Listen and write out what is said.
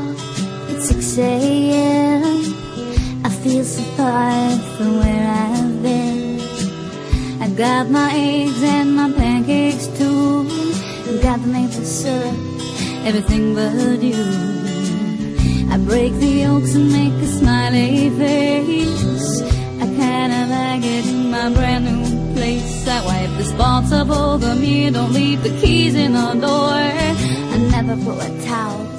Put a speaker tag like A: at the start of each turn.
A: It's 6 a.m. I feel so far from where I've been. I got my eggs and my pancakes too. Got the maple syrup, everything but you. I break the yolks and make a smiley face. I kinda like it in my brand new place. I wipe the spots up over me, don't leave the keys in the door. I never pull a towel